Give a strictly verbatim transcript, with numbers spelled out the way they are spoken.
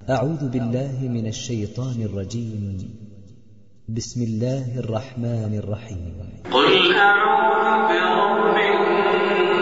أعوذ بالله من الشيطان الرجيم. بسم الله الرحمن الرحيم. قل أعوذ برب